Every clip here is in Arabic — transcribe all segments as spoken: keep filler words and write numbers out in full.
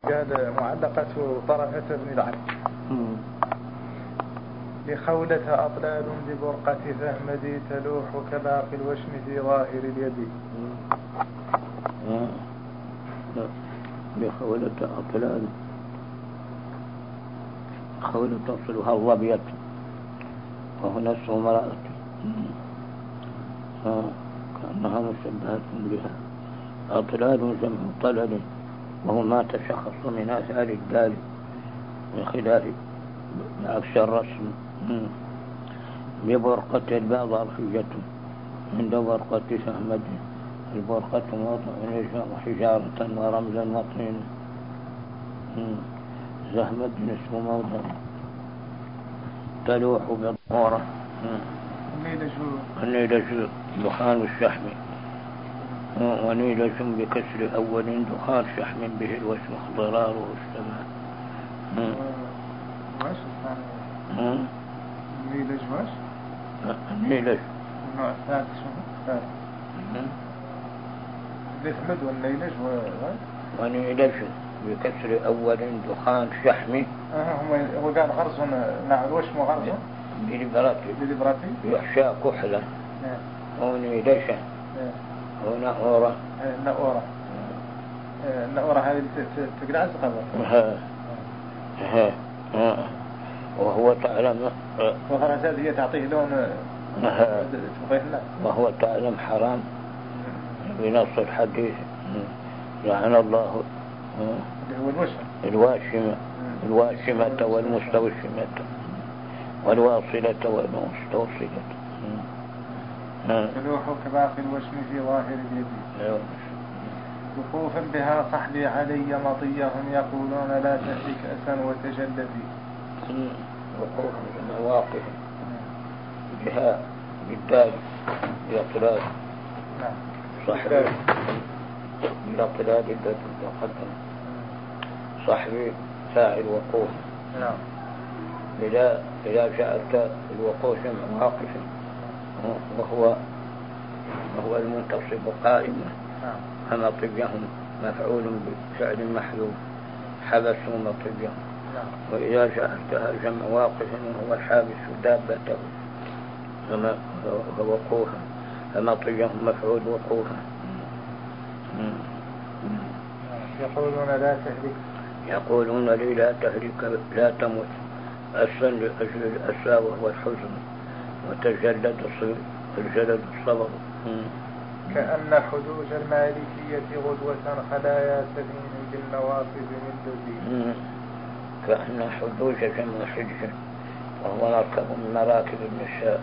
قال معلقة طرفة بن العبد لخولة أطلال ببرقة فهمدي تلوح كباقي الوشم في ظاهر اليد. لخولة أطلال خولة تصلها الظبية وهنا اسم امرأة كأنها مشبهة بها. أطلال جمع طلل وهو ما تشخص من آثار الدال بخلاف بعكس الرسم. ببرقة الباء ظرفية عند برقة فهمد. البرقة موضع حجارة ورمزا وطين. زهمد اسم موضع. تلوح بالضمورة. النيلج دخان الشحم ونيلج بكسر أول دخان شحم به الوشم اخضراره السماء. واش الثاني النيلج واش النيلج النوع الثالث شنو الإثمد والنيلج ونيلج بكسر أول دخان شحم. اه هو قال غرز مع الوشم وغرز بلبراتي بلبراتي يحشى كحلا ونيلج ونأورة. النأورة النأورة هذه تقلع القبر. ها ها ها وهو تعلم وغرزات هي تعطيه لون تبغيه الناس. وهو تعلم حرام بنص الحديث لعن الله هو الوشم الواشمة الواشمة والمستوشمة والواصلة والمستوصلة. تلوح كباقي الوشم في ظاهر اليد. وقوفا بها صحبي علي مطيهم يقولون لا تهلك أسا وتجلدي. وقوف مواقف بها بالدال بأطلال صحبي بالأطلال التي تقدم صحبي فاعل وقوف. إذا إذا جعلت الوقوف مواقف وهو وهو المنتصب قائما فمطيهم مفعول بفعل محذوف حبسوا مطيهم. وإذا جعلتها جمع واقف وهو الحابس دابته فوقوفا فمطيهم مفعول وقوفا. يقولون لا تهلك يقولون لي لا تهلك لا تمت أسا لأجل الأسى وهو الحزن وتجلد الجلد الصبر. كأن حدوج المالكية غدوة خلايا سفين بالنواصب من دزي. كأن حدوج جمع حجة وهو مركب من مراكب النساء.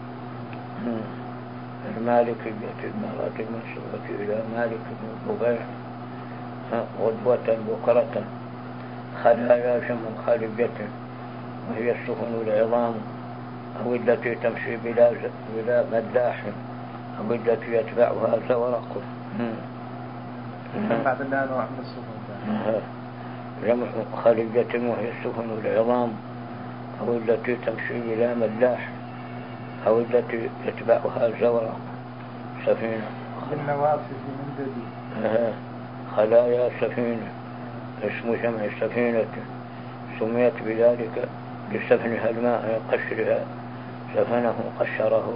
المالكية المراتب منصوبة إلى مالك بن الضبيع غدوة بكرة. خلايا جمع خالية وهي السفن العظام أو التي تمشي بلا بلا ملاح أو التي يتبعها زورق. بعد الله نوع من السفن جمع خالية وهي السفن العظام أو التي تمشي بلا ملاح أو التي يتبعها زورق سفينة. بالنواصب من ددي. خلايا سفينة اسم جمع سفينة سميت بذلك لسفنها الماء قشرها سفنه قشره.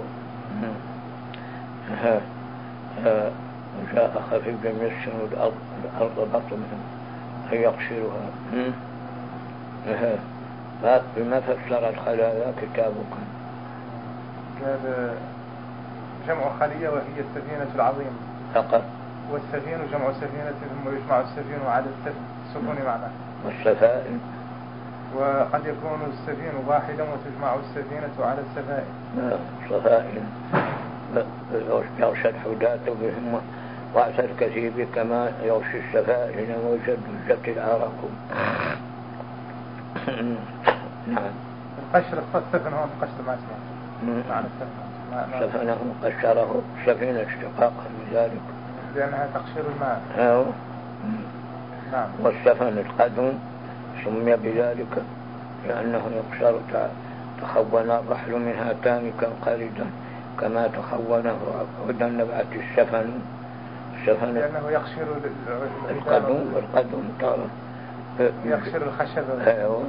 ها ها وجاء خفيف يسكن الأرض الأرض بطنه أن يقشرها. ها بما فسر الخلايا كتابك؟ قال جمع خلية وهي السفينة العظيمة فقط. والسفين جمع سفينة ثم يجمع السفين على السفن معناه. والسفائن وقد يكون السفين واحدا وتجمع السفينة على السفائن. سفائن يغشى الحداة بهم رأس الكثيب كما يغشي السفائن وجد جت العراق. نعم. القشر السفن هو القشر ما اسمه معنى السفن. سفنه قشره سفينة اشتقاقا من ذلك لأنها تقشر الماء. أو. نعم. والسفن القدم سمي بذلك لأنه يقشر تخون الرحل منها تامكا قريدا كما تخونه عدا نبعة السفن السفن لأنه يقشر القدم والقدم ترى يقشر الخشب. ايوه.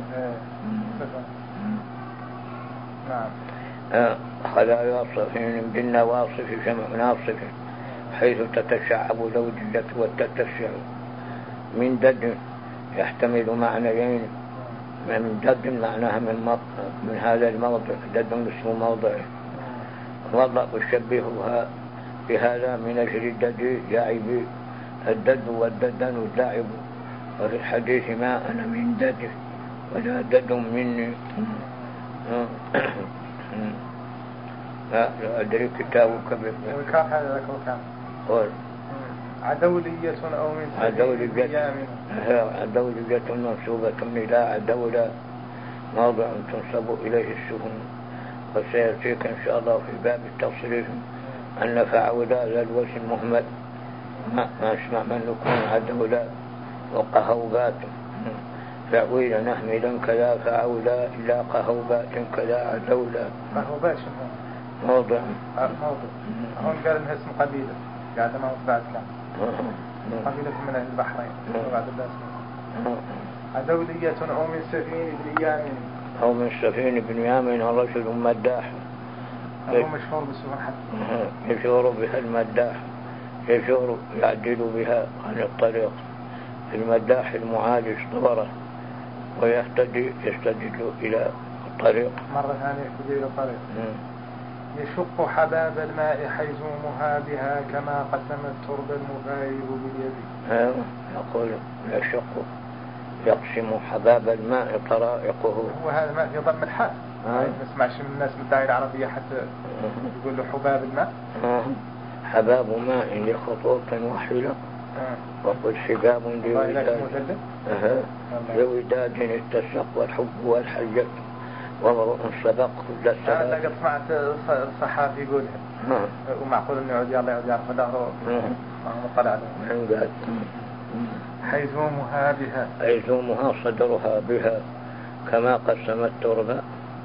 نعم. خلايا صفين بالنواصف جمع ناصف حيث تتشعب زوجية وتتشع من دد يحتمل معنيين. من دد معناها من, من هذا الموضع، دد اسم موضع وضع أشبهها بهذا من أجل الدد يعب الدد والددن اللعب. وفي الحديث ما أنا من دد ولا دد مني. لا أدري كتابك وكان هذا ذاك وكان قول عدولية أو من عدولية. عدولية منصوبة إلى عدولة موضع تنصب إليه السهم. وسيأتيك إن شاء الله في باب التصريف أن فعولا ذا الوجه المهمل ما أسمع من نكون عدولا وقهوبات فعويل نحملا كذا فعولا إلا قهوبات كذا عدولا. قهوبات موضع موضع هون قال إنها اسم قبيلة قاعدة ما هو بعد كان قبيلة من أهل البحرين وبعد الله اسمه عدولية أو من سفين بن يامن أو من سفين بن يامن رجل مداح هو مشهور بسوء الحد يشور بها المداح يشور يعدل بها عن الطريق. المداح المعالج طبره ويهتدي يستدل إلى الطريق مرة ثانية يهتدي إلى الطريق. يشق حباب الماء حيزومها بها كما قسم الترب المفايد باليد. يقول يشق يقسم حباب الماء طرائقه. هو هذا ما في ضم الحاء ما نسمعش من الناس من الداعية العربية حتى يقول له حباب الماء. حباب ماء لخطوط وحلق وقل حباب لوداد لوداد اتسق والحب والحجة ومرء سبق كل السبق. أنا قد سمعت الصحافي يقولها ومعقول أنه يعود الله يعود يعرف ظهره ما هو مطلع عليه. حيزومها بها حيزومها صدرها بها كما قسم التربة.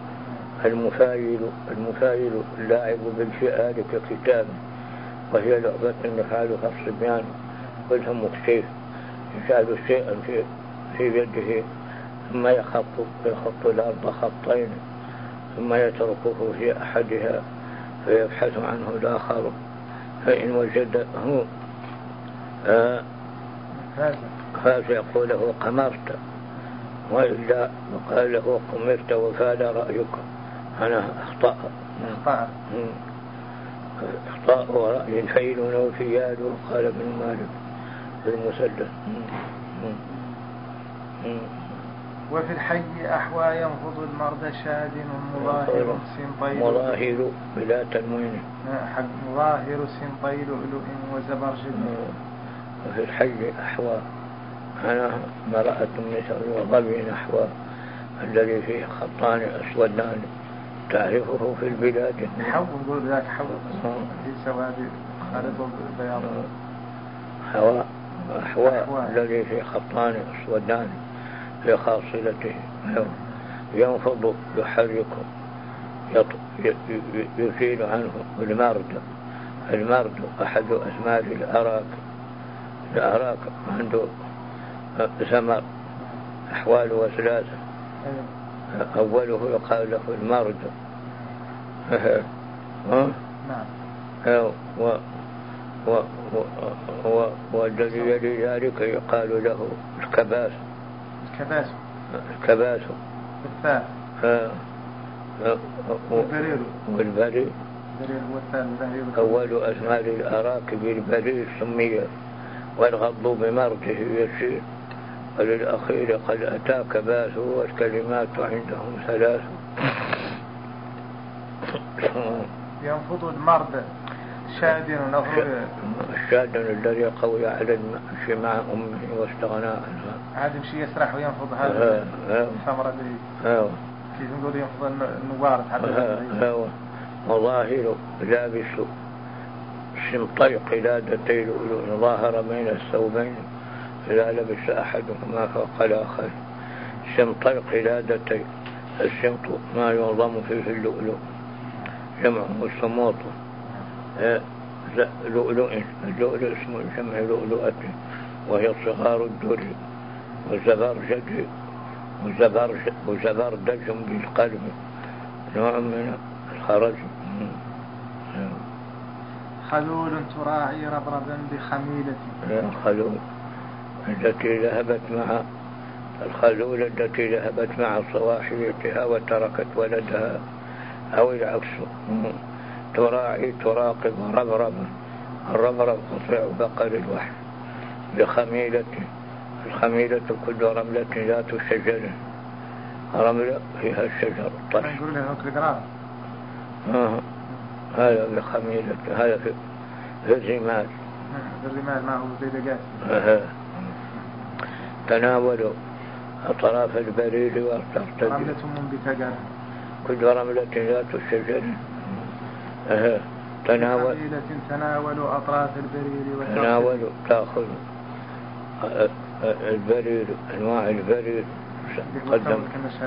المفايل المفايل اللاعب بالفئال ككتاب وهي لعبة يفعلها الصبيان كلها مكشيف يجعل شيئا في في يده ثم يخط يخط الأرض خطين ثم يتركه في أحدها فيبحث عنه الآخر فإن وجده آه هذا يقول له قمرت وإلا وقال له قمرت وفاد رأيك. أنا أخطأ أخطأ أخطاء ورأي الفيل وفيال قال ابن مالك في المسدس. وفي الحي أحوى ينفض المرد شاد مظاهر سنطيل مظاهر بلا تنوين مظاهر سنطيل لؤلؤ وزبرجد. وفي الحي أحوى أنا مرأة مثل وظبي أحوى الذي فيه خطان أسودان تعرفه في البلاد. حول نقول ذاك حول في سواد خالط بياض. حواء أحواء الذي فيه خطان أسودان في خاصلته ينفض يحركه يزيل عنه المرد. المرد أحد أثمار الأراك. الأراك عنده ثمر أحوال وثلاثة أوله يقال له المرد والذي يلي ذلك يقال له الكباس. الكباس الكباس بالثاء والبرير والبرير أول أثمار الأراك بالبرير سمي والغض بمرده يسير. وللأخير قد أتاك باس والكلمات عندهم ثلاث. ينفض المرد شادن الشادن الذي قوي على المشي مع أمه واستغنى عنها. هذا يمشي يسرح وينفض هذا الثمرة اللي كيف نقول ينفض النوار حتى مظاهر لابس شمطي قلادتي لؤلؤ ظاهر بين الثوبين إذا لبس أحدهما فوق الآخر. شمطي قلادتي الشمط ما ينظم فيه اللؤلؤ جمعه الشموط. لؤلؤ اللؤلؤ اسمه جمع لؤلؤة وهي صغار الدر وزبرجد وزبردج بالقلب نوع من الخرج. خلول تراعي ربربا بخميلة. الخلول التي ذهبت مع الخلول التي ذهبت مع صواحبتها وتركت ولدها أو العكس. تراعي تراقب ربربا، الربرب قطع بقر الوحش بخميلة. الخميلة كل رملة ذات شجر، رملة فيها الشجر طش. نقول له القرار آه. هذا بخميلة، هذا في, في الرمال. في الرمال ما هو زي دقات. آه. تناولوا أطراف البريد والترتدي، رملة منبتة قال كل رملة ذات الشجر. آه. تناول تناولوا أطراف البريد والترتدي. تناولوا تأخذ البريد، أنواع البريد قدم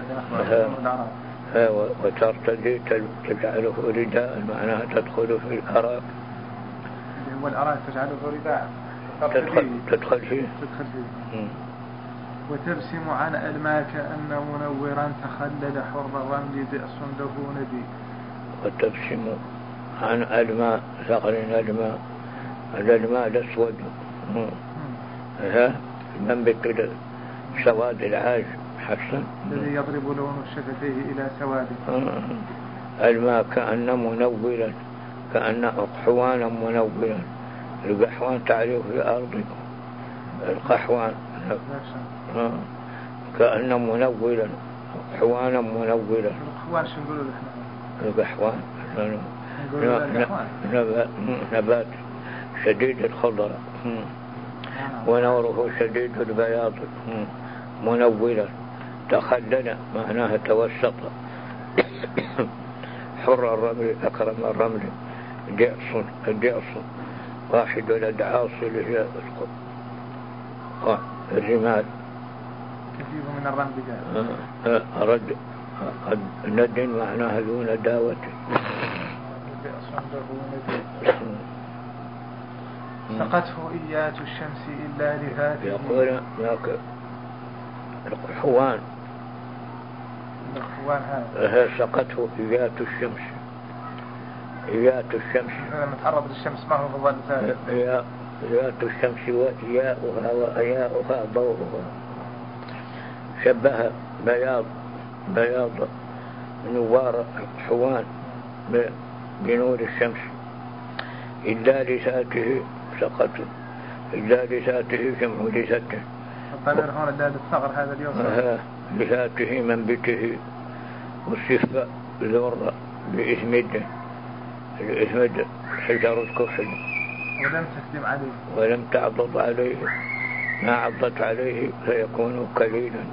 وترتدي تجعله رداء، معناها تدخل في الأراك. هو الأراك تجعله رداء، تدخل, تدخل فيه تدخل فيه. وترسم عن ألما كأن منورا تخلل حر الرمل بئس له ندي. وترسم عن ألما ثغر الماء، الألماء الأسود ها منبت سواد العاج حسن الذي يضرب لون شفتيه إلى سواد. الماء كأن منولا، كأن أقحوانا منولا. القحوان تعرف في أرضكم القحوان كأن منولا، أقحوانا منولا. القحوان شو نقولوا لحنا؟ القحوان نبات شديد الخضرة ونوره شديد البياض منولا. تخلل معناها توسط. حر الرمل أكرم الرمل. دعص الدعص واحد الأدعاص اللي هي الرمال. كثير من الرمل قال رد ند معناها ذو نداوة. سقته إيات الشمس إلا لهاته. يقول لك القحوان القحوان هذا سقته إيات الشمس. إيات الشمس لما تعرض للشمس ما هو فضل ثالث. إيات الشمس وإياؤها وإياؤها ضوءها. شبه بياض بياض نوار القحوان بنور الشمس. إلا لساته سقته، إلا لساته جمع لساته. الضمير هون إلا للثغر هذا اليوم. لساته منبته. والصفة ذرة بإسمده، الإسمد حجر الكحل. ولم تكذب عليه ولم تعضض عليه، ما عضت عليه فيكون كليلا.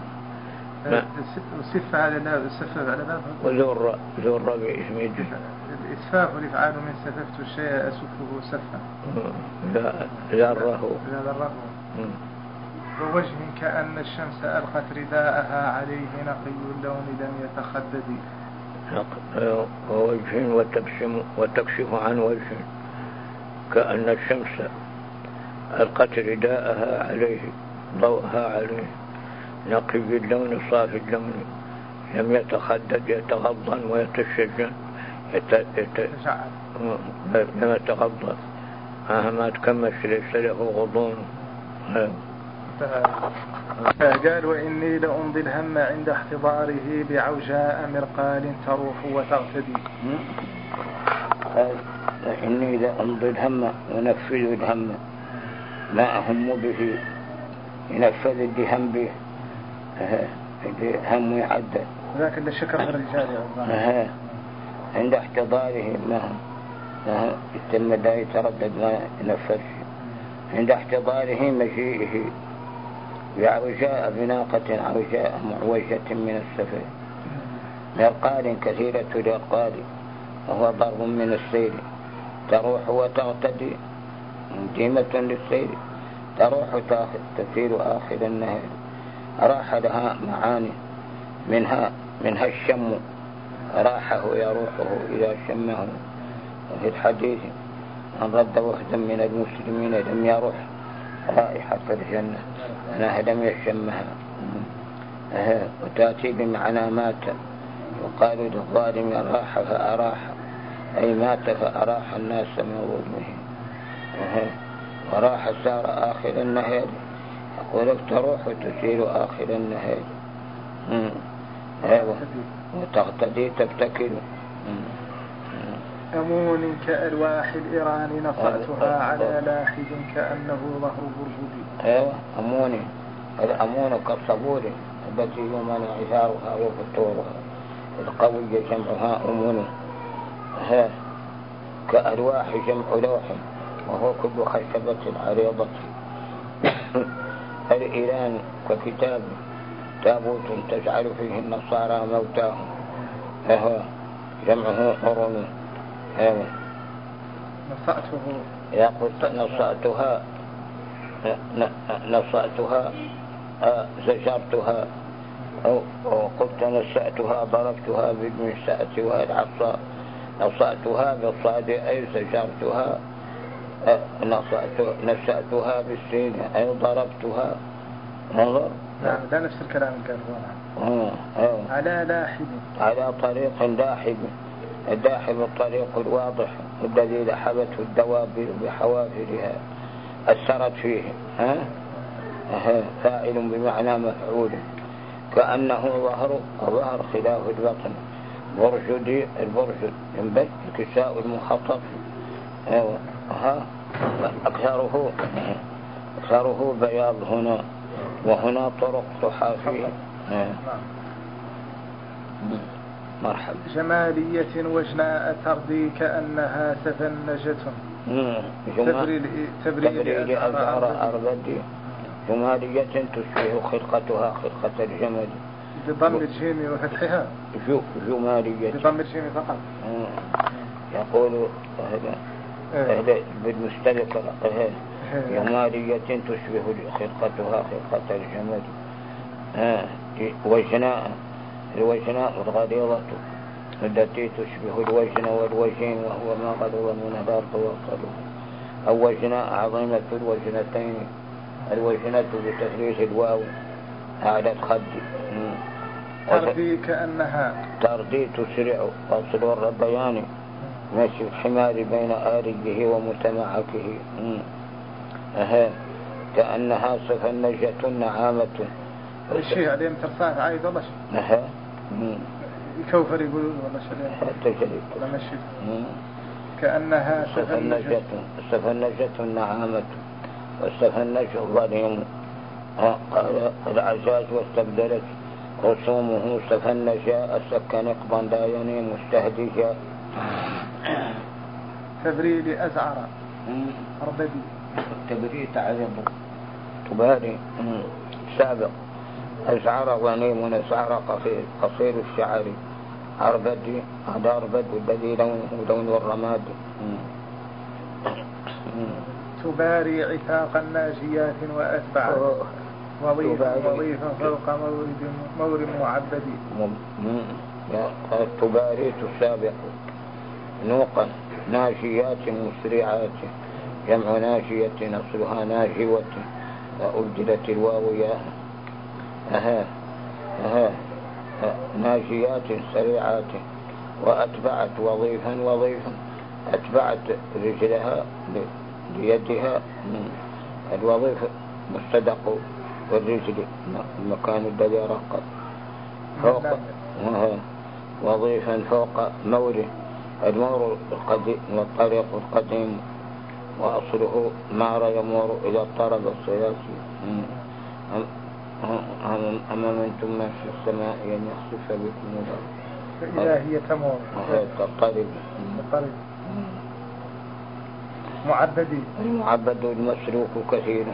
الصفة هذا لا الصفة على بابه. وذرة ذرة بإسمده. الإسفاف والإفعال من سففت الشيء أسفه سفا. لا ذره لا ذره. ووجه كأن الشمس ألقت رداءها عليه نقي اللون لم يتخدد. ووجه وتبسم وتكشف عن وجه كأن الشمس ألقت رداءها عليه ضوءها عليه نقي اللون صافي اللون لم يتخدد يتغضن ويتشجن يت... يت... لم يتغضن ما تكمش ليس له غضون. قال وإني لأمضي الهم عند احتضاره بعوجاء مرقال تروح وتغتدي. قال وإني لأمضي الهم ونفذ الهم ما أهم به ينفذ الدهم به هم يعدل ذاك اللي شكر الرجال يا عند احتضاره ما يتم لا يتردد ما ينفذ عند احتضاره مجيئه بعوجاء بناقة عوجاء معوجة من السفر مرقال كثيرة الإرقال وهو ضرب من السير تروح وتغتدي ديمة للسير تروح تسير آخر النهر راح لها معاني منها منها الشم راحه يروحه إذا شمه. وفي الحديث من رد وفدا من المسلمين لم يروح رائحة الجنة أنها لم يشمها. وتأتي بمعنى مات، وقال للظالم راح فأراح، أي مات فأراح الناس من ظلمه. وراح سار آخر النهار، يقول تروح تسير آخر النهار. وتغتدي تبتكر. أمون كألواح الإيران نصأتها على لاحد كأنه ظهر برغوث. أيوة أمون. الأمون كالصبور التي يمن عثارها وفتورها، القوي جمعها أمون. ها كألواح جمع لوح، وهو كل خشبة عريضة. الإيران ككتاب تابوت تجعل فيه النصارى موتاهم، فهو جمعه أرن. نصأته إذا قلت نصأتها نصأتها زجرتها، أو قلت نسأتها ضربتها بالمنسأة والعصا. نصأتها بالصاد أي زجرتها، نسأتها بالسين أي ضربتها. نظر نعم ده نفس الكلام قال هنا. على لاحب على طريق لاحب. اللاحب الطريق الواضح الذي لحبته الدواب بحوافرها أثرت فيه. ها فاعل بمعنى مفعول. كأنه ظهر ظهر خلاف البطن. برج دي البرج ينبت الكساء المخطط. ها أكثره أكثره بياض هنا، وهنا طرق تحافيه. مرحبا. جمالية وجناء ترضي كأنها سفنجة. تبريد أزعار أربدي. جمالية تشبه خلقتها خلقة الجمل بضم الجيم وفتحها. جمالية بضم الجيم فقط. يقول هذا أهل بالمستلقى جمالية تشبه خلقتها خلقة الجمل. وجناء الوجناء الغليظة التي تشبه الوجن والوجين، وهو ما غلظ من الأرض والقلوب. أو وجناء عظيمة الوجنتين، الوجنة بتثليث الواو على الخد. تردي كأنها تردي تسرع واصل الربيان، مشي الحمار بين آرجه ومتمعكه. أها كأنها سفنجة نعامة. الشيء عليهم ترصات عايد والله شيء. أها الكوفر يقولون والله شيء ولا مشي. كأنها سفنجة سفنجة نعامة. والسفنج ظليم. قال العزاز واستبدلت رسومه سفنجا السكن اقضا لا ينيم مستهدجا. تبريد أزعر أربدي. تبريد تعرض تباري سابق. أزعر ظنيم أزعر قصير قصير الشعر. أربدي هذا أربد الذي لونه لون الرماد. تباري عتاق الناجيات وأتبع وظيفا وظيفا فوق مورد مورد معبد. تباري تسابق نوقا ناجيات مسرعات. جمع ناجية أصلها ناجوة وأبدلت الواو ياها. أها أها ناجيات سريعات. وأتبعت وظيفا وظيفا أتبعت رجلها بيدها. الوظيفة مستدق والرجل المكان الذي رقد. فوق وظيفا فوق مور. المور القديم والطريق القديم، وأصله مار يمور إلى الطرب الصياسي. أما منتم من في السماء أن يخسف بكم الأرض فإذا هي تمور تضطرب. معبدي المعبد المسلوك كثيرا.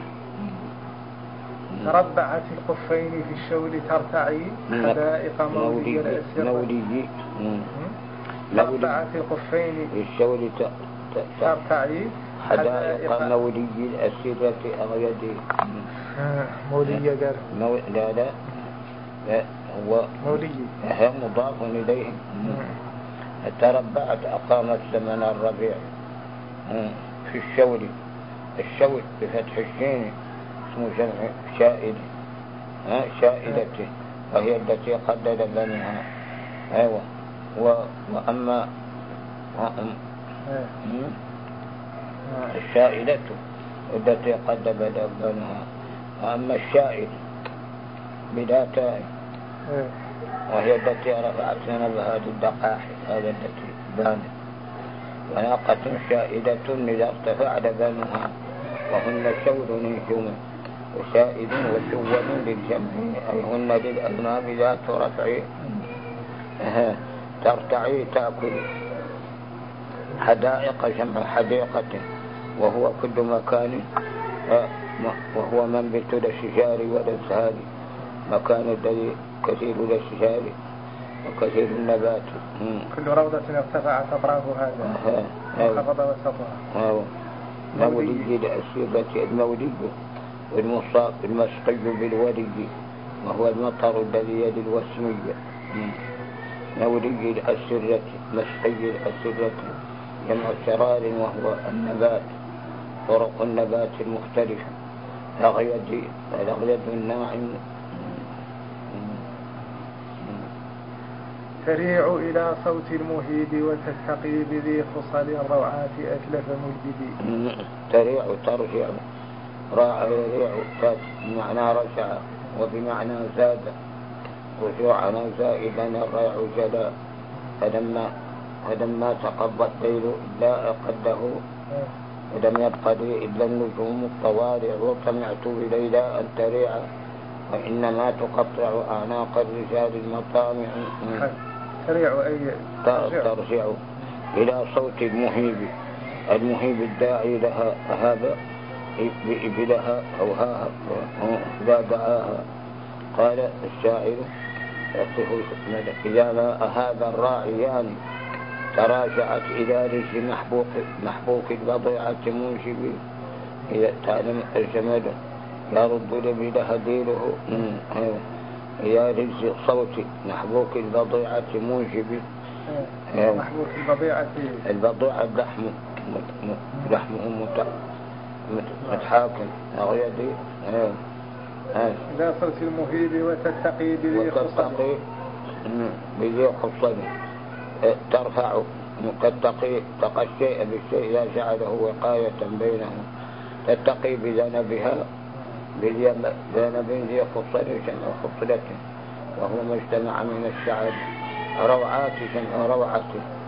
تربعت القفين في الشول ترتعي حدائق مولي الأسر. مولي تربعت القفين في الشول ترتعي حدائق مولي الأسرة أغيدي. مولي قال مو... لا لا لا هو مولي هي مضاف إليه. تربعت أقامت زمن الربيع في الشول. الشود بفتح الشين اسمه جمع شائد، ها شائدته، وهي التي قدد بنها. ايوه. و... واما الشائدة التي قدد بنها، واما الشائد بلا تاء وهي التي رفعت ذنبها للدقاح، هذا التي بانت. وناقة شائدة إذا ارتفع لبنها، وهن شود نجوم وشائد وشود للجمع، أي هن للأذناب ذات رفع ترتعي تأكل. حدائق جمع حديقة، وهو كل مكان، وهو منبت الأشجار والأزهار، مكان الذي كثير الأشجار وكثير النبات. كل روضة ارتفعت أطرافها وانخفض وسطها. مولي الأسيرة المولي والمصاب المسقي بالولي، وهو المطر الذي يلي الوسمية. مولي الأسرة مسقي الأسرة جمع سرار، وهو النبات، طرق النبات المختلفة. الأغيد الأغيد الناعم. تريع إلى صوت المهيب وتستقي بذي خصل الروعات أتلف ملبدي. تريع ترجع، راع يريع بمعنى رجع وبمعنى زاد، رجوعنا زائدا الريع جلا. فلما فلما تقضى الليل إلا أقده، ولم يبق لي إلا النجوم الطوارع، وطمعت إليلا أن تريع، وإنما تقطع أعناق الرجال المطامع. تريع أي ترجع إلى صوت المهيب، المهيب الداعي لها هذا بإبلها أو هاها لا دعاها. قال الشاعر إذا ما هذا الراعيان تراجعت إلى رجل محبوك محبوك البضيعة منجب. إذا تعلم الجمال يرد لبلها ديله إلى رجل صوت محبوك البضيعة منجب. محبوك البضيعة البضيعة اللحم لحمه متحاكم أغيدي. إلى صوت المهيب وتتقي بذي خصل، بذي خصل ترفع، تتقي تقى الشيء بالشيء إذا جعله وقاية بينهم. تتقي بذنبها بذنب ذي خصل جمع خصلة، وهو ما اجتمع من الشعر. روعات جمع روعة،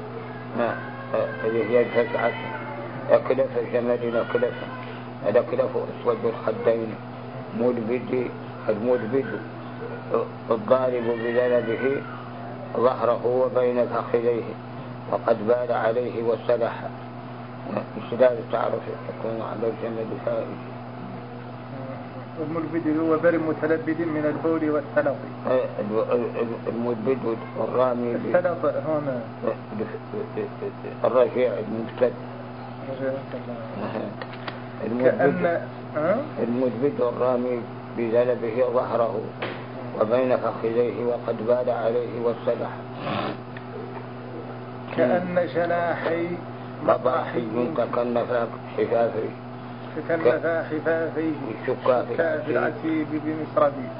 هذه هي الفزعة. أكلف جمال أكلف، الأكلف أسود الخدين، ملبد الملبد الضارب بذنبه ظهره وبين فخذيه، وقد بال عليه وسلح. إشداد تعرف يكون على الجمل فائج. والملبد هو بر متلبد من البول والسلط. الملبد الرامي السلط هنا الرجيع المبتد. الملبد الملبد الرامي بذنبه ظهره وبين فخذيه، وقد بال عليه والسلح. كأن جناحي مضاحي تكنفا حفافي تكنفا حفافيه شكا في العتيب بمسردي.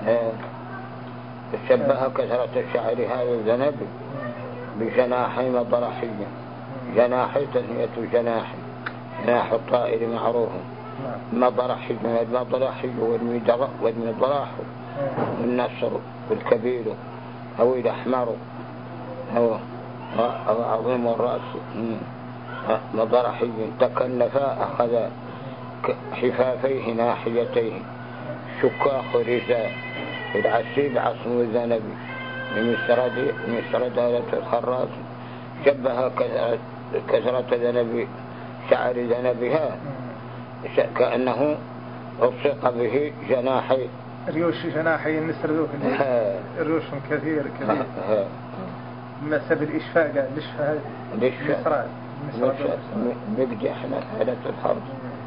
شبه كثرة الشعر هذا الذنب بجناحي مضرحي. جناحي تثنية جناح، جناح الطائر معروف. مضرحي المضرحي والمضراح والنصر والكبير أو الأحمر هو عظيم الرأس. مضرحي تكنفا أخذ حفافيه ناحيتيه. شكاخ رزاء العسيب عصم الذنب بمسرد مسرد آلة الخراز. شبه كثرة ذنب شعر ذنبها كأنه رصق به جناحي ريوش جناحي النسر ذوك ريوش كثير كثير بسبب الإشفاء الإشفاء الإشفاء مقدحنا آلة الخرز.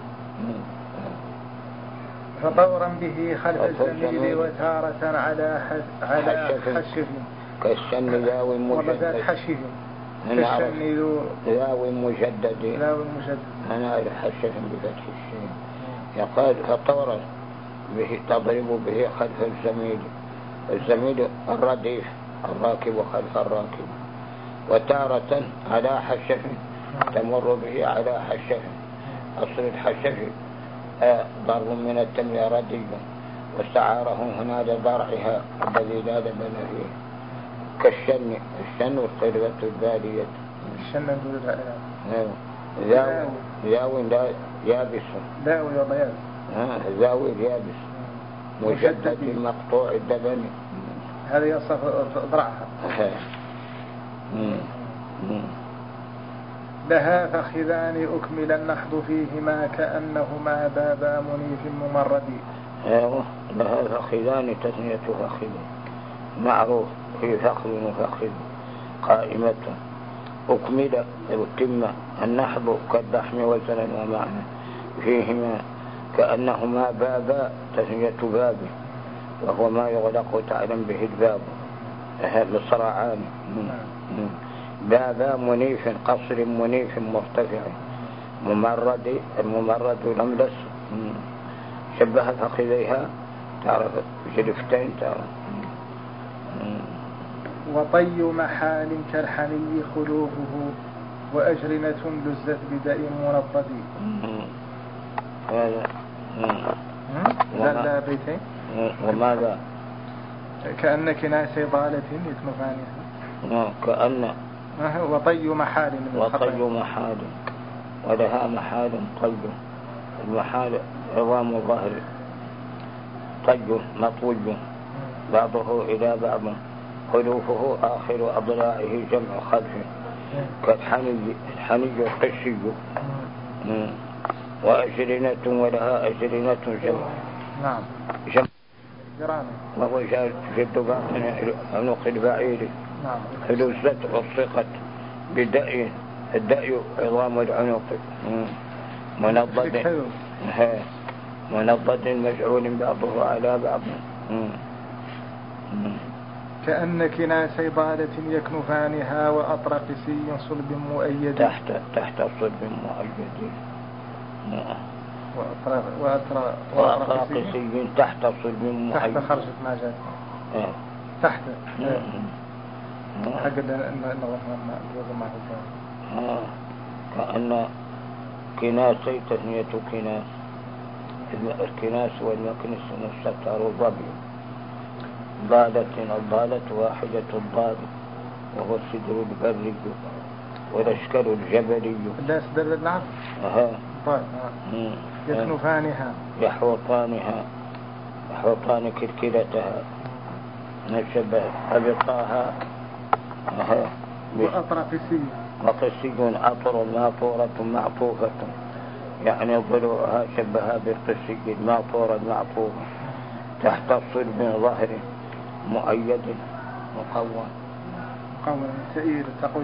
فطورا به خلف الزميل وتارة على على حشف كالشن ذاو مجدد. حشف كالشن ذاو مجدد. ذاو مجدد. أنا أعرف حشف بفتح الشين. يقال فطورا به تضرب به خلف الزميل، الزميل الرديف الراكب خلف الراكب. وتارة على حشف تمر به على حشف، أصل الحشف ضرب من التمر ردي، واستعاره هنا لضرعها الذي لا لبن فيه، كالشن، الشن والقربة البالية. الشن نقول الرائلة ذاوي ذاوي لا يابس، ذاوي والله يابس، ذاوي يابس مشدد مقطوع الدبن، هذا يصف ضرعها. لها فخذان أكمل النحض فيهما كأنهما بابا منيف ممرد. ايوه لها فخذان تثنية فخذ معروف في فخذ وفخذ قائمة. أكمل التمة النحض كاللحم وزنا ومعنى فيهما كأنهما بابا تثنية باب، وهو ما يغلق تعلم به الباب بالصراعان. بابا منيف قصر منيف مرتفع، ممرد الممرد لملس شبه فخذيها تعرف جلفتين تعرف. وطي محال كالحني خلوفه وأجرنة لزت بداء منضد. هذا لا بيتين. وماذا كأن كناسي ضالة يكنفانها كأن وطي محال من وطي محال ولها محال طي، المحال عظام ظهر، طي مطوي بعضه إلى بعض، خلوفه آخر أضلاعه جمع خلف، كالحني الحني القشي. وأجرنة ولها أجرنة جمع نعم جمع وهو جد باطن عنق البعير. نعم حلوزت ألصقت بدأ، الدأي عظام العنق، منضد منضد مجعول بعضه على بعض. كأن كناسي ضالة يكنفانها وأطرق سي صلب مؤيد. تحت تحت صلب مؤيد. وأطرق وأطرق وأطرق سي تحت صلب مؤيد. تحت خرجت ما جات اه. تحت حق النظام اه كأن كناسي تثنية كناس، الكناس والمكنس مستتر الضبي. ضالة الضالة واحدة الضال، وهو السدر البري والأشكال الجبلي. لا سدر نعم. أها طيب يكنفانها يحوطانها يحوطان كلكلتها نشبه أبطاها. أها وأطرق سي وقسي أطر ماطورة معطوفة، يعني ضلوعها شبهها بالقسي الماطورة المعطوفة، تحت صلب ظهر مؤيد مقوى مقوى سئير تقوي.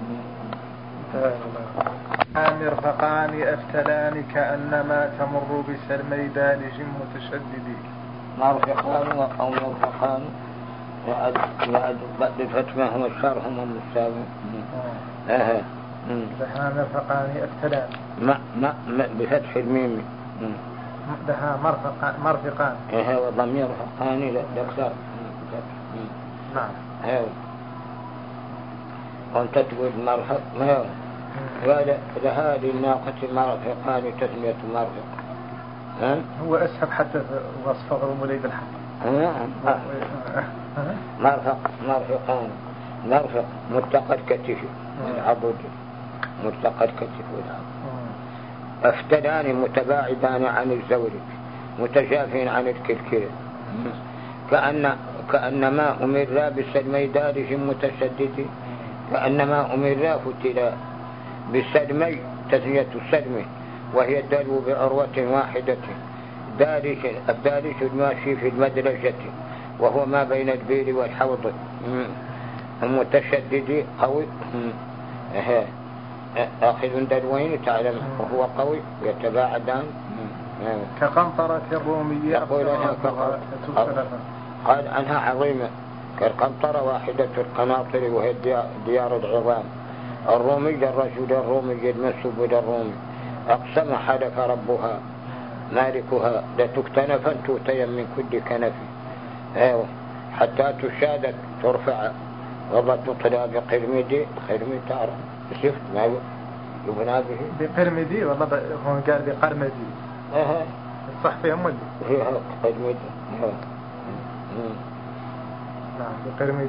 مرفقان أفتلان كأنما تمر بسلمي دالج متشدد. مرفقان أو مرفقان يعد يعد بفتمة هم الشرح هم المستوى. اها لها مرفقان أفتلان ما ما بفتح الميم. لها مرفقان مرفقان اها وضمير مرفقان دكتور. نعم ايوه وانت تقول مرفق ما قال لها للناقة مرفقان تسمية مرفق. ها هو أسهب حتى وصف غرمولي بالحق. مرفق مرفقان مرفق ملتقى الكتف والعضد، ملتقى الكتف والعضد. أفتلان متباعدان عن الزور متجافين عن الكلكلة، كأن كأنما أمرا بالسلمي دارج متشدد، كأنما أمرا فتلا بالسلمي تثنية السلم، وهي الدلو بعروة واحدة، دارج الدارج الماشي في المدرجة، وهو ما بين البير والحوض، متشدد قوي. آخذ دلوين تعلم وهو قوي يتباعدان. كقنطرة الرومية قال عنها عظيمة كالقنطرة واحدة القناطر، وهي ديار العظام. الرومي الرجل الرومي المنسوب إلى الرومي، أقسم حلف ربها مالكها لتكتنفا توتيا من كل كنف. ايوه حتى تشادك ترفع والله تطلع بقرمدي. قرمدي تعرف شفت ما يبنى به بقرمدي والله هون قال بقرمدي. اها صح فيهم ولا فيها قرمدي. نعم بقرمدي.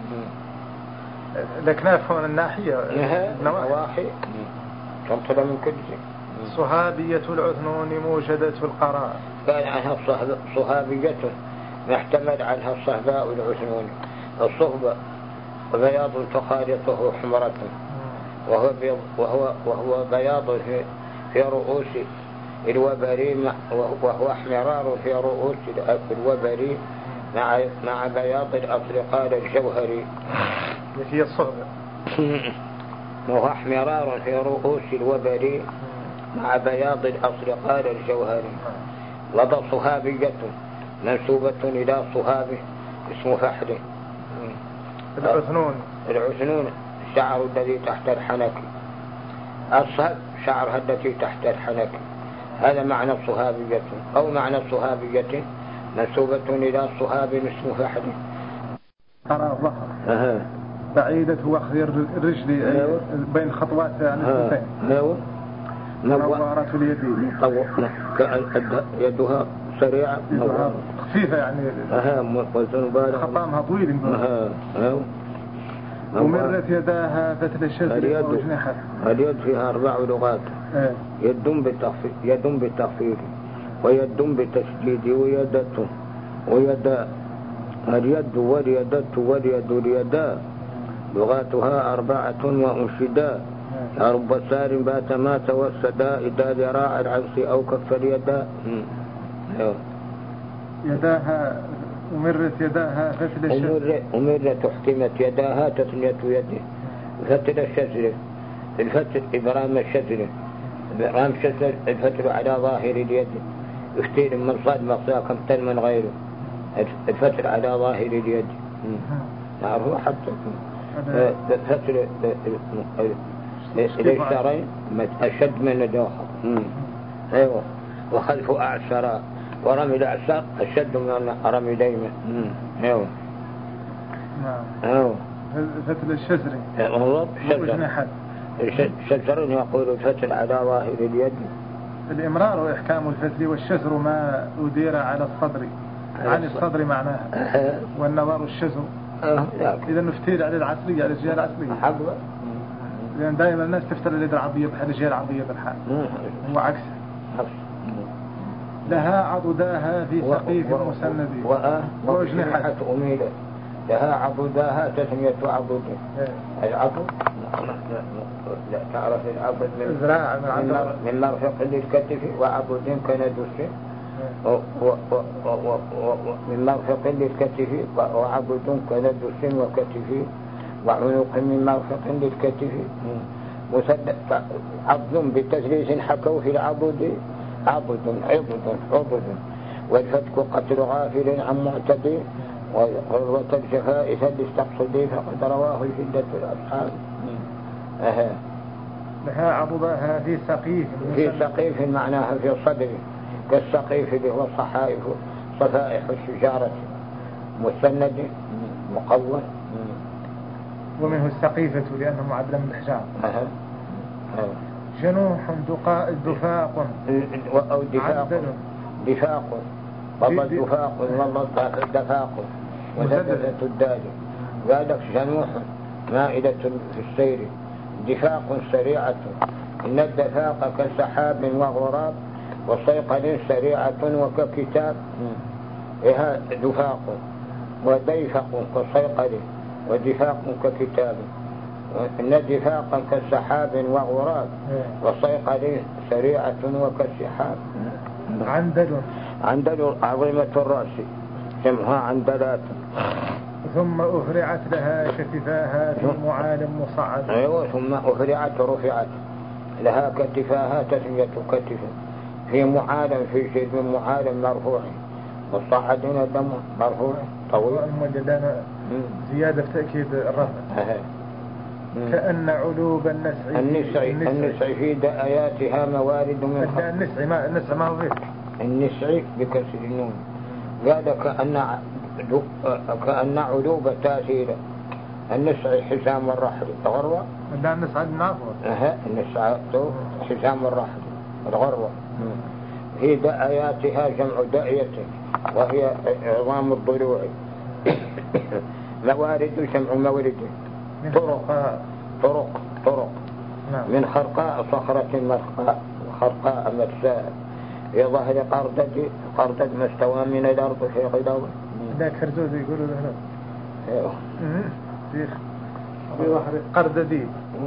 الأكناف هون الناحية النواحي تنطلع من كل شيء. صهابية العثنون موجدة القرار. قال عنها صهابية محتمل عنها الصهباء العثنون. الصهبة بياض تخالطه حمرة وهو, وهو, وهو بياض في, في رؤوس الوبري وهو احمرار في رؤوس الوبري مع, مع بياض الأطرقال الجوهري. هي الصهبة وهو احمرار في رؤوس الوبري مع بياض الأطرقال الجوهري. لدى صهابية منسوبة إلى صهابه اسمه فحل. العثنون العثنون الشعر الذي تحت الحنك. الصهب شعرها التي تحت الحنك. هذا معنى الصهابية. أو معنى الصهابية منسوبة إلى صهاب اسمه فحل. ترى الظهر أه. بعيدة وخير الرجل أه. بين خطوات عن الثلثين. أه. نوارة اليد يدها سريعة خفيفة يعني أهم خطامها طويل. ومرت يداها فتل الشجر وجنحها. اليد فيها أربع لغات. اه. يد بالتخفيف يد بالتخفيف ويد بالتشديد ويدته ويدا. اليد واليدة واليد اليدا لغاتها أربعة وأنشدا. يا رب سار بات ما توسدا إذا ذراع العبس أو كف اليدا. يداها أمرت يداها فتل الشجر. أمرت احتمت يداها تثنية يده. فتل الشجر الفتل إبرام الشجر إبرام الشجر الفتل على ظاهر اليد يفتير من صاد مقصاء كمتل من غيره. الفتل على ظاهر اليد نعرفه حتى فتل الشرين أشد من الداخل. أيوة وخلف أعسر ورمي الأعسر أشد من رمي دايما. أيوة أيوة فتل الشجر والله الشجر يقول الفتل على ظاهر اليد. الإمرار وإحكام الفتل والشجر ما أدير على الصدر عن الصدر معناها. والنوار الشجر إذا نفتير على العصرية على الجهة العصرية حقا. لأن دائما الناس تفتر اليد العربية بحال الجهة العربية بالحال هو عكسه. لها عضداها في سقيف مسند وأجنحة أميلة. لها عضداها تسمية عضد. العضد لا تعرف العضد من, من مرفق للكتف وعضد كندس من مرفق للكتف وعضد كندس وكتف وعنق من مرفق للكتف مسدد عضد بتجليس حكوا في العضد عضد عضد عضد والفتك قتل غافل عن معتدي وغروة الجفاء فليستقصدي فقد رواه الجدة الأصحاب. أها. لها عضدها في سقيف. في سقيف معناها في الصدر كالسقيف اللي هو صحائف صفائح الشجارة مسند مقوى. ومنه السقيفة لأنه معدل من الحجار. أها. أها. جنوح دقاء دفاق أو دفاق دفاق والله دفاق والله دفاق وزدة الدال. قالك جنوح مائدة في السير دفاق سريعة. إن الدفاق كسحاب وغراب وصيقل سريعة وككتاب. إها دفاق وديفق كصيقل ودفاق ككتاب. إن دفاقا كالسحاب وغراب وصيقل سريعة وكالسحاب. عندل عندل عظيمة الرأس جمعها عندلات. ثم أفرعت لها كتفاها في معال مصعد. أيوة ثم أفرعت رفعت لها كتفاها تسمية كتف في معال في شيء معال مرفوع مصعدين الدم مرفوع طويل. زيادة تأكيد الرفع. كأن علوب النسع النسع النسع في دآياتها موارد من النسع ما النسع ما هو فيه النسعي بكسر النون. قال كأن كأن عذوبة تأثير. النسعي حسام الرحل الغروة. لا النسعي النافور. أها النسعي حسام الرحل الغروة. هي دآياتها جمع دائية وهي عظام الضلوع. موارد جمع مورد. طرق طرق طرق من خرقاء صخرة مرقاء خرقاء مرساء في ظهر قردد قردد مستوى من الأرض في غلاوة. لا كردود يقولوا له ايوه في في ظهر قرددي.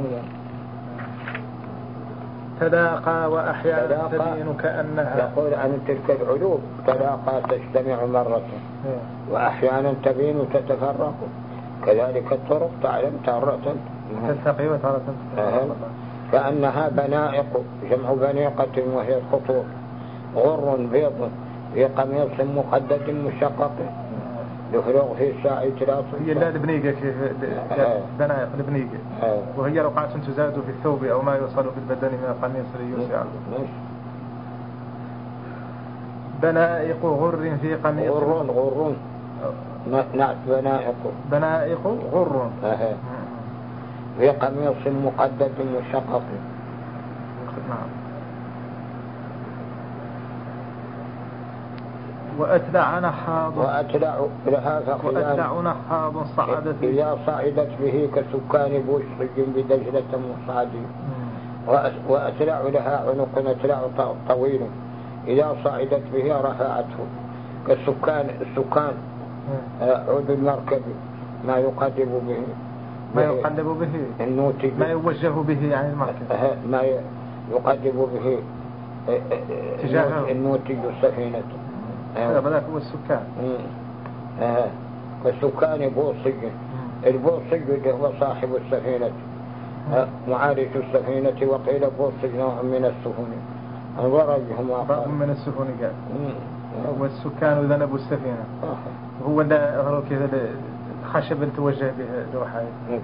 تلاقى وأحيانا تبين كأنها. يقول عن تلك العلوم تلاقى تجتمع مرة وأحيانا تبين تتفرق. كذلك الطرق تعلم تارة تلتقي وتارة تتفرق. كأنها بنائق جمع بنيقة وهي الخطوط. غر بيض في قميص مقدد مشقق يفرغ في الساعة ثلاثة. هي لا البنيقة كيف بنائق البنيقة وهي رقعة تزاد في الثوب أو ما يوصل في البدن من القميص ليوسع. بنائق غر في قميص. غر غر نعت بنائق بنائق غر في قميص مقدد مشقق. نعم. وأتلع نحاض وأتلع لها وأتلع نحاض صعدت إذا صعدت به كسكان بوشق بدجلة مصعدين. وأتلع لها عنق أتلع طويل إذا صعدت به رفعته كالسكان السكان عود المركب ما يقدم به ما يقلب به النوتي ما يوجه به يعني المركب ما يقدم به تجاهه النوتي السفينة. هذا هو السكان. آه. السكان بوصي البوصي هو صاحب السفينة آه. معارج السفينة وقيل بوصي نوع من السفن ورجهم بعض من السفن قال والسكان ذنب السفينة آه. هو ده كذا خشب توجه به لوحة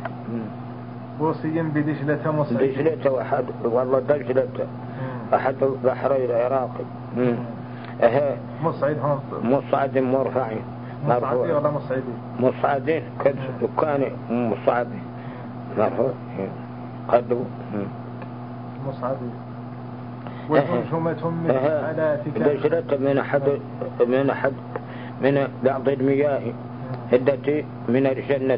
بوصي بدجلة مصعد دجلة واحد والله دجلة أحد بحري العراق. أها مصعد هم مصعد مرفع مصعدي ولا مصعدي مصعدين كان مصعد مرفوع قدو مصعدي. وجمجمة مثل علاتك دجلة من أحد من أحد من بعض المياه التي من الجنة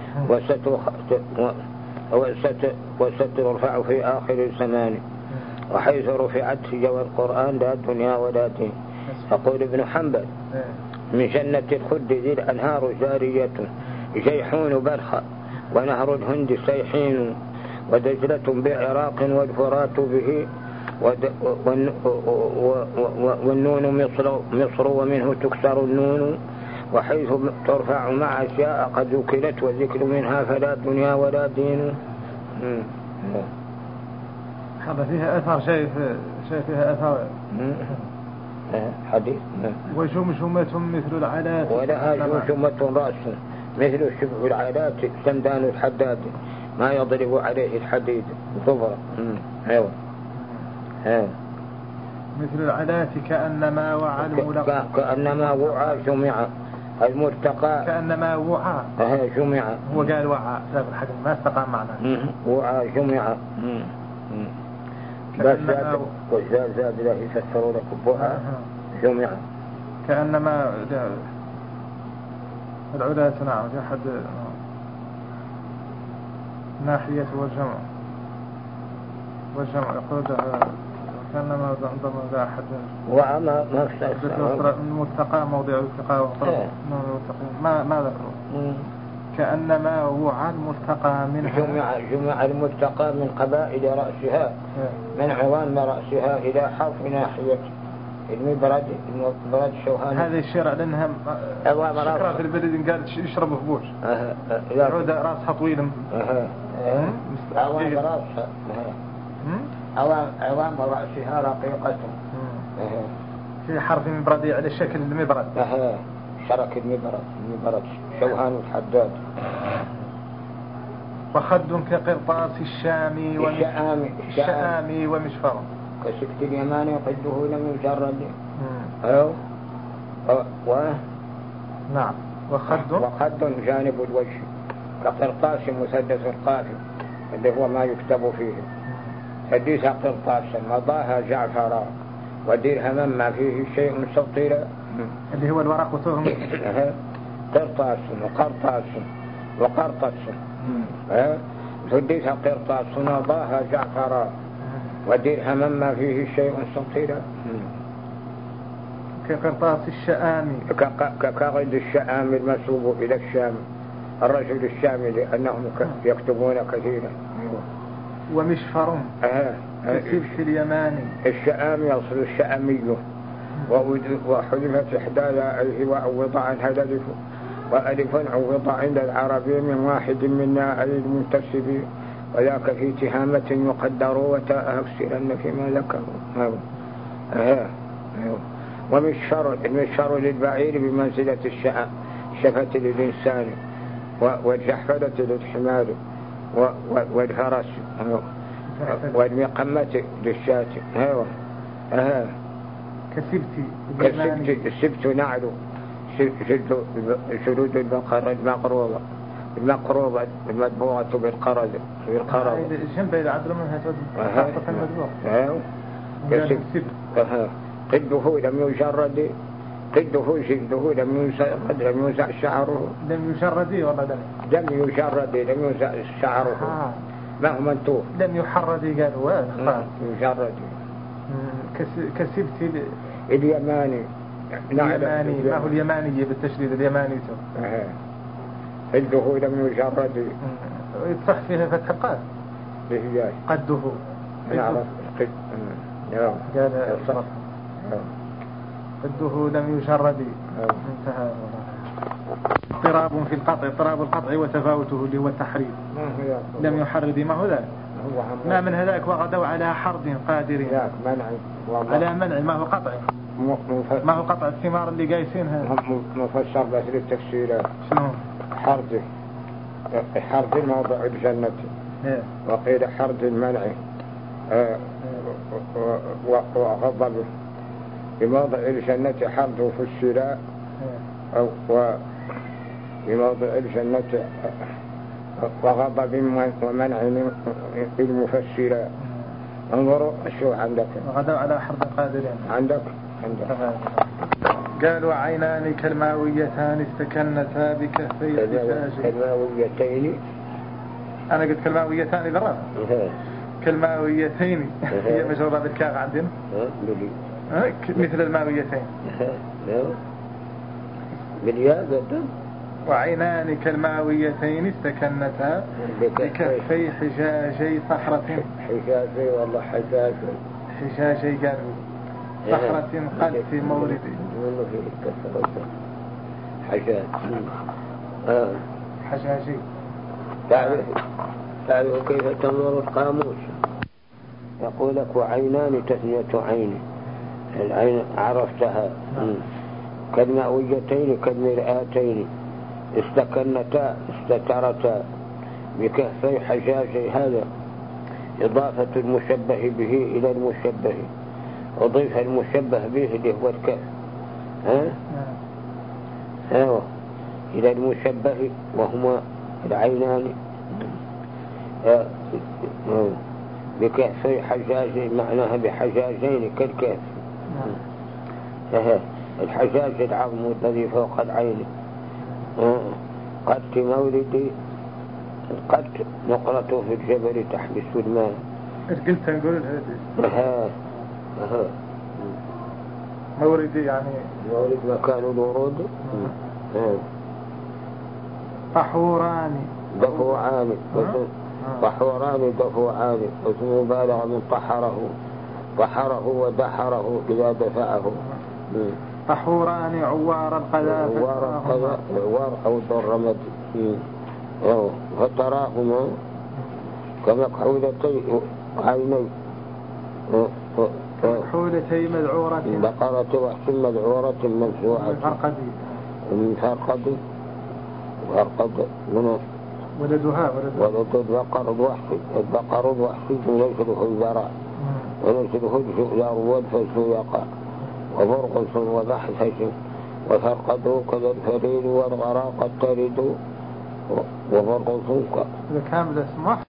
وسترفع في آخر الزمان وحيث رفعت جوى القرآن لا الدنيا ولا دين. يقول ابن حنبل من جنة الخلد ذي الأنهار جارية جيحون برخة ونهر الهند سيحين ودجلة بعراق والفرات به والنون مصر, مصر ومنه تكسر النون وحيث ترفع مع أشياء قد وكلت والذكر منها فلا دنيا ولا دين. هذا فيها أثر شيء شيء فيها أثر حديث. وجمجمة مثل العلات ولها جمجمة رأس مثل شبه العلات سندان الحداد ما يضرب عليه الحديد ظفرا. ايوه ايوه مثل العلات كأنما وعى الملقى كأنما وعى جمع المرتقى كأنما وعى اه جمع. هو قال وعى لا بالحق ما استقام معنا وعى جمع بس زاد وزاد زاد له يفسروا لك وعى جمع كأنما العلات نعم في أحد ناحية والجمع والجمع يقول لها كأنما ضمن ذا أحد وعما ما الملتقى موضع الالتقاء ما ما ذكروا كأنما وعى الملتقى منها جمع جمع الملتقى من قبائل رأسها من عظام رأسها إلى حرف ناحية المبرد المبرد الشوهاني. هذا الشيء لأنها شكرا في البلد قال يشربوا في بوش يعود رأسها طويل عظام رأسها عظام عظام رأسها رقيقة في حرف مبردي على شكل المبرد شرك المبرد المبرد شوهان الحداد. وخد كقرطاس الشامي والشامي الشامي ومشفر كسكت اليماني قده لم يجرد أو و نعم وخد وخد جانب الوجه كقرطاس مسدس القافي اللي هو ما يكتب فيه حديث قرطاسا مضاها جعفرا ودرهما ما فيه شيء سطيرا اللي هو الورق وتهم قرطاس وقرطاس وقرطاس حديث قرطاس مضاها جعفرا ودرهما ما فيه شيء سطيرا كقرطاس الشآمي كقاعد الشآمي المنسوب إلى الشام الرجل الشامي لأنهم يكتبون كثيرا. ومشفر أه. كسبت اليماني الشآمي يصل الشآمي وحذفت إحدى يائه وعوض عنها الألف وألف عوض عند العربي من واحد منا أي المنتسب وذاك في تهامة يقدر وتاء أكسرن فيما ذكروا. أه. ومشفر المشفر للبعير بمنزلة الشأم شفة للإنسان والجحفلة للحمار والفرس والمقمة للشاة. ايوه اه كسبتي كسبت السبت نعل شدود البقرة المقروبة المقروبة المدبوغة بالقرض بالقرض الجنب إذا عدل منها خاصة المدبوغ. ايوه كسبت اه قده لم يجرد قده جلده لم يسرد لم ينزع شعره لم يشرد ولا دم لم يجرد لم ينزع شعره آه. ما هو منتوه لم يحرد قالوا آه. يجرد كسبت اليماني اليماني ما هو اليماني بالتشديد اليماني تو آه. قده لم يجرد يتصح فيها فتح القاف به قده نعرف قد نعم قال قده لم يشرد انتهى. اضطراب في القطع اضطراب القطع وتفاوته اللي هو التحريف لم يحرد ما هو ذاك ما من هذاك وغدوا على حرد قادرين على منع ما هو قطع ما هو قطع الثمار اللي قايسينها مفسر بس للتفسير شنو حرد حرد موضع الجنة وقيل حرد المنع وغضب بموضع الجنة حرد في الشراء وبموضع الجنة وغضب ومنع المفسر. انظروا شو عندك غدوا على حرد قادرين عندك عندك قالوا عينان كالماويتان استكنتا بكفي خشاش كالماويتين انا قلت كالماويتان بالرفع كالماويتين هي مجرورة بالكاف عندنا مثل الماويتين بالياء قدم وعينان كالماويتين استكنتا بكفي حجاجي صخرة حجاجي والله حجاجي حجاجي قالوا صخرة قد في موردي حجاج حجاجي تعرف تعرف كيف تنظر القاموس يقول لك وعينان تثنية عين العين عرفتها كالمأويتين كالمرآتين استكنتا استترتا بكهفي حجاجي هذا إضافة المشبه به إلى المشبه أضيف المشبه به اللي هو الكهف ها أيوه إلى المشبه وهما العينان آه. آه. بكهفي حجاجي معناها بحجاجين كالكهف آه. الحجاج العظم الذي فوق العين آه. قد مولدي قد نقرة في الجبل تحبس الماء قلت نقول ها ها موردي يعني مولد مكان الورود طحوران دفوعان طحوران دفوعان اسم مبالغ من طحره طحره ودحره إذا دفعه طحوران عوار القذافة عوار القذافة عوار أو الرمد فتراهما كمكحولتي عيني كمكحولتي مذعورة بقرة وحش مذعورة مفزوعة من فرقد فرقد من ولدها ولد البقر الوحش البقر الوحش يشبه الزرع ويشبه الجزار والفجر يقع وبرقص وبحثة وفرقدوا كذا الفريد والغراء قد ترد وبرقصوك. إذا كامل اسمه